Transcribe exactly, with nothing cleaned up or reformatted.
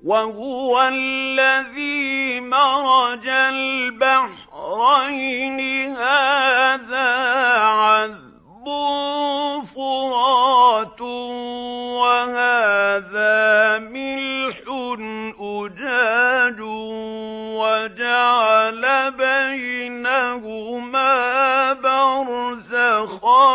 وهو الذي مرج البحرين هذا عذب فرات وهذا ملح أجاج وجعل بينهما برزخا